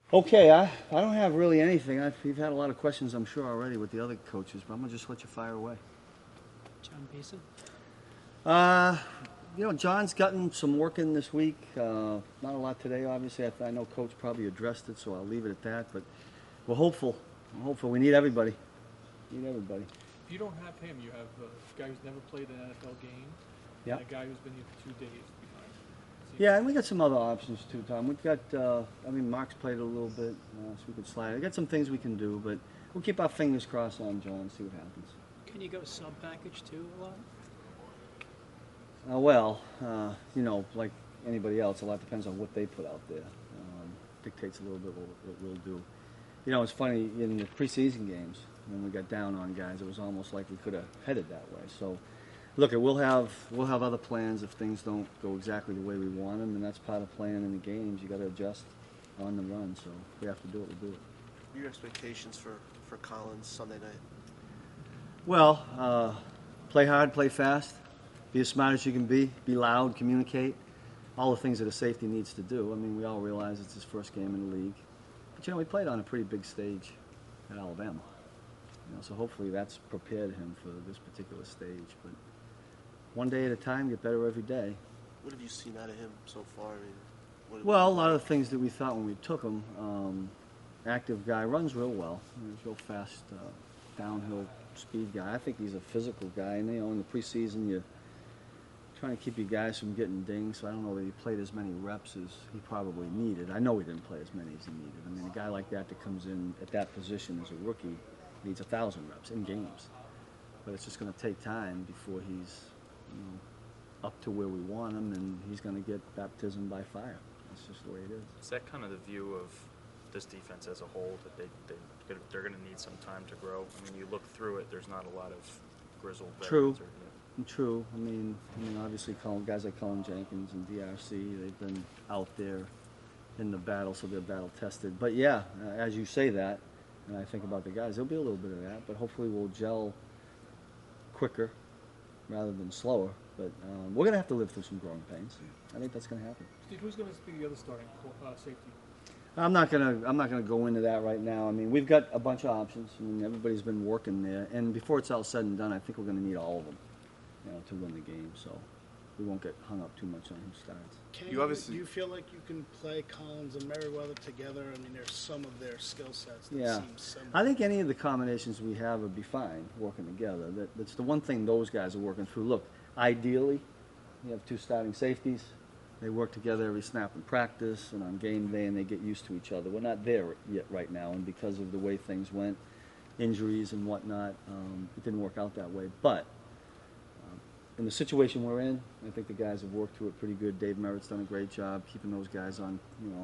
Okay, I don't have really anything. You've had a lot of questions, I'm sure, already with the other coaches, but I'm going to just let you fire away. John Beeson. Uh, John's gotten some work in this week. Not a lot today, obviously. I know Coach probably addressed it, so I'll leave it at that. But we're hopeful. We're hopeful. We need everybody. Need everybody. If you don't have him, you have a guy who's never played an NFL game, Yeah. and a guy who's been here for 2 days behind. Yeah, and we got some other options too, Tom. We've got, Mark's played a little bit, so we could slide. I got some things we can do, but we'll keep our fingers crossed on John and see what happens. Can you go sub package too a lot? Like anybody else, a lot depends on what they put out there. Dictates a little bit what we'll do. It's funny, in the preseason games, when we got down on guys, it was almost like we could have headed that way. So, look, we'll have other plans if things don't go exactly the way we want them, and that's part of playing in the games. You got to adjust on the run, so if we have to do it, we'll do it. Your expectations for Collins Sunday night? Well, play hard, play fast, be as smart as you can be loud, communicate, all the things that a safety needs to do. I mean, we all realize it's his first game in the league. But, we played on a pretty big stage at Alabama. So hopefully that's prepared him for this particular stage. But one day at a time, get better every day. What have you seen out of him so far? Well, a lot of the things that we thought when we took him. Active guy, runs real well. He's real fast, downhill speed guy. I think he's a physical guy. And, in the preseason, you're trying to keep you guys from getting dinged, so I don't know that he played as many reps as he probably needed. I know he didn't play as many as he needed. I mean, a guy like that comes in at that position as a rookie needs 1,000 reps in games. But it's just going to take time before he's up to where we want him, and he's going to get baptism by fire. That's just the way it is. Is that kind of the view of this defense as a whole, that they're going to need some time to grow? I mean, you look through it, there's not a lot of grizzled veterans. True. I mean, obviously, guys like Colin Jenkins and DRC, they've been out there in the battle, so they're battle tested. But yeah, as you say that, and I think about the guys, there'll be a little bit of that, but hopefully we'll gel quicker rather than slower. But we're going to have to live through some growing pains. I think that's going to happen. Steve, who's going to be the other starting safety? I'm not gonna go into that right now. I mean, we've got a bunch of options. I mean, everybody's been working there, and before it's all said and done, I think we're going to need all of them, to win the game. So we won't get hung up too much on who starts. Do you feel like you can play Collins and Merriweather together? I mean, there's some of their skill sets that seem similar. I think any of the combinations we have would be fine working together. That's the one thing those guys are working through. Look, ideally, you have two starting safeties. They work together every snap in practice and on game day, and they get used to each other. We're not there yet right now, and because of the way things went, injuries and whatnot, it didn't work out that way. But in the situation we're in, I think the guys have worked through it pretty good. Dave Merritt's done a great job keeping those guys on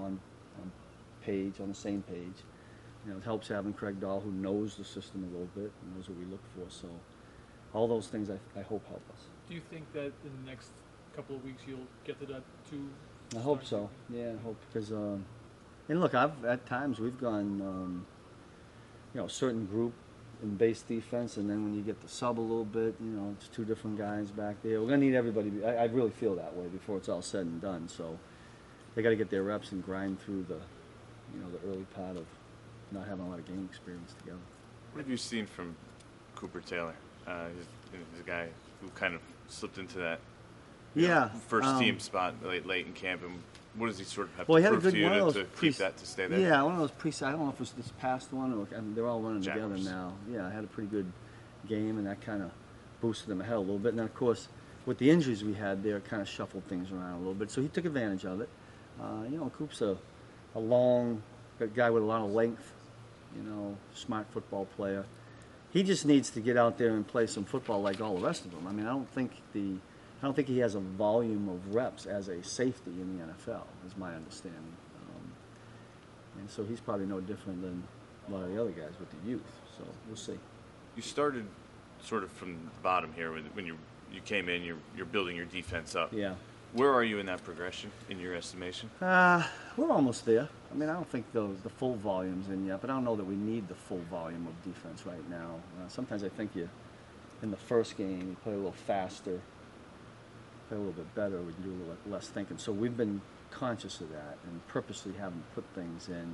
the same page. It helps having Craig Dahl, who knows the system a little bit and knows what we look for. So all those things I hope help us. Do you think that in the next couple of weeks you'll get to that two? I hope so. Yeah, I hope, because and look, at times we've gone certain group in base defense, and then when you get the sub a little bit, it's two different guys back there. We're gonna need everybody. I really feel that way before it's all said and done. So they got to get their reps and grind through the early part of not having a lot of game experience together. What have you seen from Cooper Taylor? He's a guy who kind of slipped into that first team spot late in camp, and what does he sort of have to prove to you to keep that to stay there? Yeah, one of those I don't know if it was this past one or they're all running together now. Yeah, I had a pretty good game, and that kind of boosted him ahead a little bit. And then, of course, with the injuries we had there, kind of shuffled things around a little bit. So he took advantage of it. Coop's a long guy with a lot of length, smart football player. He just needs to get out there and play some football like all the rest of them. I mean, I don't think he has a volume of reps as a safety in the NFL, is my understanding. And so he's probably no different than a lot of the other guys with the youth. So we'll see. You started sort of from the bottom here when you came in. You're building your defense up. Yeah. Where are you in that progression, in your estimation? We're almost there. I mean, I don't think the full volume's in yet, but I don't know that we need the full volume of defense right now. Sometimes I think in the first game, you play a little faster, play a little bit better, we can do a little less thinking. So we've been conscious of that and purposely haven't put things in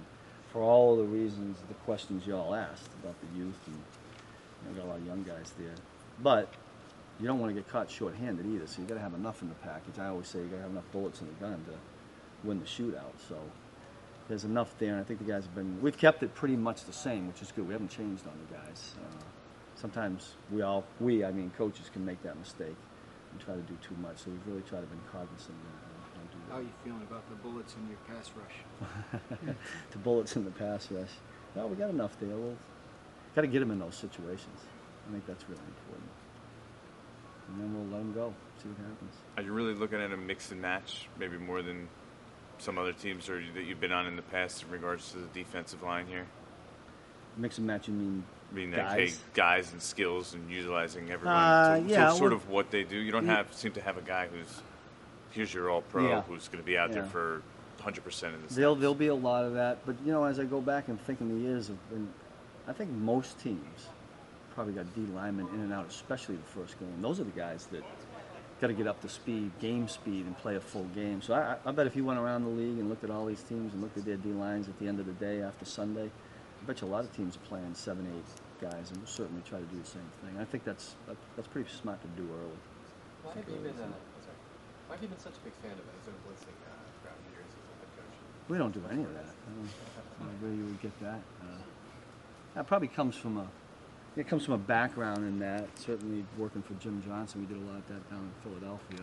for all the reasons, the questions you all asked about the youth, and we got a lot of young guys there. But you don't want to get caught short-handed either, so you got to have enough in the package. I always say you got to have enough bullets in the gun to win the shootout. So there's enough there, and I think the guys have been. We've kept it pretty much the same, which is good. We haven't changed on the guys. Sometimes I mean coaches can make that mistake and try to do too much. So we've really tried to be cognizant of that. Don't do that. How are you feeling about the bullets in your pass rush? The bullets in the pass rush. Well, we got enough there. We'll got to get them in those situations. I think that's really important. And then we'll let them go. See what happens. Are you really looking at a mix and match, maybe more than some other teams or that you've been on in the past in regards to the defensive line here? Mix and match, you mean guys? Guys and skills and utilizing everyone to sort of what they do. You don't seem to have a guy here's your all-pro who's going to be out there for 100% of the snaps. There'll be a lot of that. But, as I go back and think in the years, I think most teams probably got D linemen in and out, especially the first game. Those are the guys that got to get up to speed, game speed, and play a full game. So I bet if you went around the league and looked at all these teams and looked at their D lines at the end of the day after Sunday, I bet you a lot of teams are playing 7, 8 guys, and we'll certainly try to do the same thing. I think that's pretty smart to do early. Why have you been such a big fan of zone blitzing throughout the years as a head coach? We don't do any of that. I don't know where you would get that. That probably comes from a background in that. Certainly working for Jim Johnson, we did a lot of that down in Philadelphia.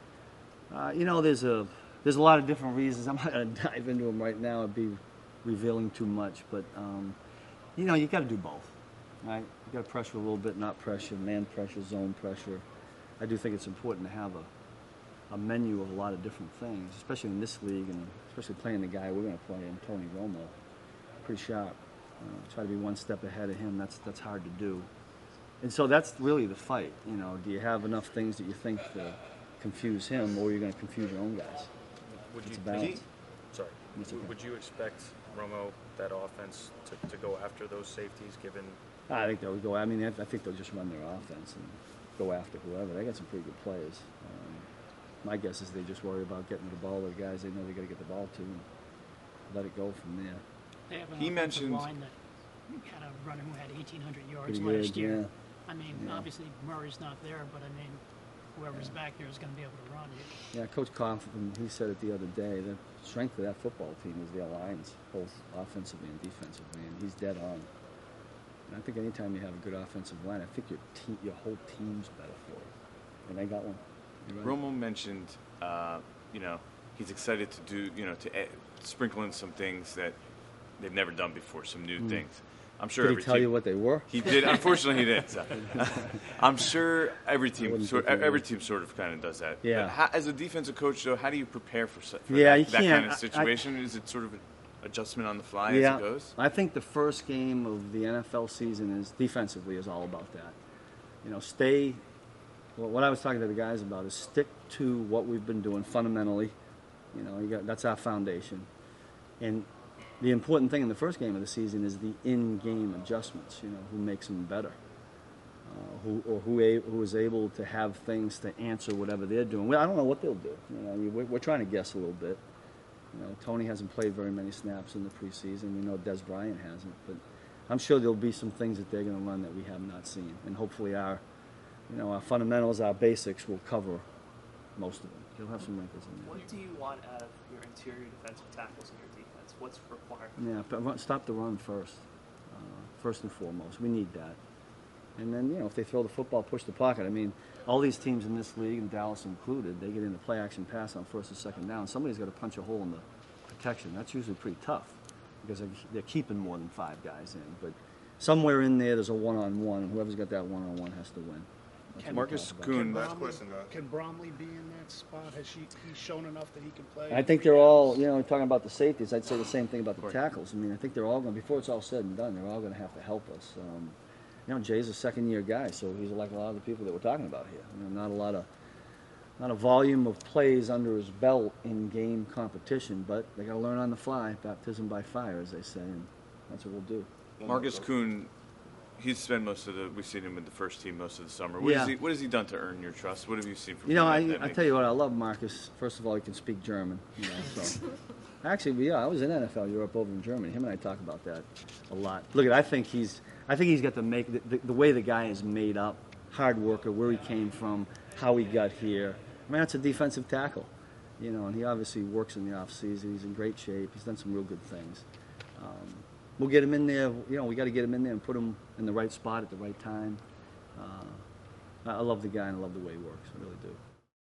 There's a lot of different reasons. I'm not going to dive into them right now. It'd be revealing too much, but you got to do both, right? You got to pressure a little bit, not pressure, man pressure, zone pressure. I do think it's important to have a menu of a lot of different things, especially in this league, and especially playing the guy we're going to play in, Tony Romo. Pretty sharp. Try to be one step ahead of him. That's hard to do, and so that's really the fight. Do you have enough things that you think to confuse him, or you're going to confuse your own guys? It's a balance. Would you expect Romo, that offense, to go after those safeties, given? I think they'll go. I mean, I think they'll just run their offense and go after whoever. They got some pretty good players. My guess is they just worry about getting the ball to the guys they know they got to get the ball to, and let it go from there. They have an He offensive mentioned line that had a runner who had 1,800 yards Pretty last good, year. yeah. I mean, Yeah. obviously Murray's not there, but I mean, whoever's back there is going to be able to run. Yeah, Coach Coughlin, he said it the other day, the strength of that football team is their lines, both offensively and defensively, and he's dead on. And I think anytime you have a good offensive line, I think your whole team's better for it. And they got one. Right. Romo mentioned, he's excited to do, to sprinkle in some things that they've never done before, some new things. I'm sure. Did he tell you what they were? He did. Unfortunately, he did. So. I'm sure every team sort of kind of does that. Yeah. But as a defensive coach, though, how do you prepare for that kind of situation? Is it sort of an adjustment on the fly as it goes? I think the first game of the NFL season is defensively is all about that. Stay. Well, what I was talking to the guys about is stick to what we've been doing fundamentally. That's our foundation, and the important thing in the first game of the season is the in-game adjustments. Who makes them better, who is able to have things to answer whatever they're doing. I don't know what they'll do. We're trying to guess a little bit. Tony hasn't played very many snaps in the preseason. We know Des Bryant hasn't, but I'm sure there'll be some things that they're going to run that we have not seen, and hopefully our fundamentals, our basics will cover most of them. You'll have some wrinkles in there. What do you want out of your interior defensive tackles in your defense? What's required? Yeah, but stop the run first. First and foremost, we need that. And then, if they throw the football, push the pocket. I mean, all these teams in this league, and Dallas included, they get in the play action pass on first or second down. Somebody's got to punch a hole in the protection. That's usually pretty tough because they're keeping more than 5 guys in. But somewhere in there's a one-on-one, and whoever's got that one-on-one has to win. Marcus Kuhn. Can Bromley be in that spot? Has he's shown enough that he can play? I think they're all, talking about the safeties, I'd say the same thing about the tackles. I mean, I think they're all going to, before it's all said and done, they're all going to have to help us. Jay's a second-year guy, so he's like a lot of the people that we're talking about here. Not a volume of plays under his belt in game competition, but they got to learn on the fly, baptism by fire, as they say, and that's what we'll do. Marcus Kuhn. He's spent we've seen him with the first team most of the summer. What has he done to earn your trust? What have you seen from him? I tell you what, I love Marcus. First of all, he can speak German. So Actually, yeah, I was in NFL Europe over in Germany. Him and I talk about that a lot. Look, I think he's got the way the guy is made up, hard worker, where he came from, how he got here. I mean, that's a defensive tackle, you know, and he obviously works in the off season. He's in great shape. He's done some real good things. We'll get him in there. You know, we got to get him in there and put him in the right spot at the right time. I love the guy and I love the way he works. I really do.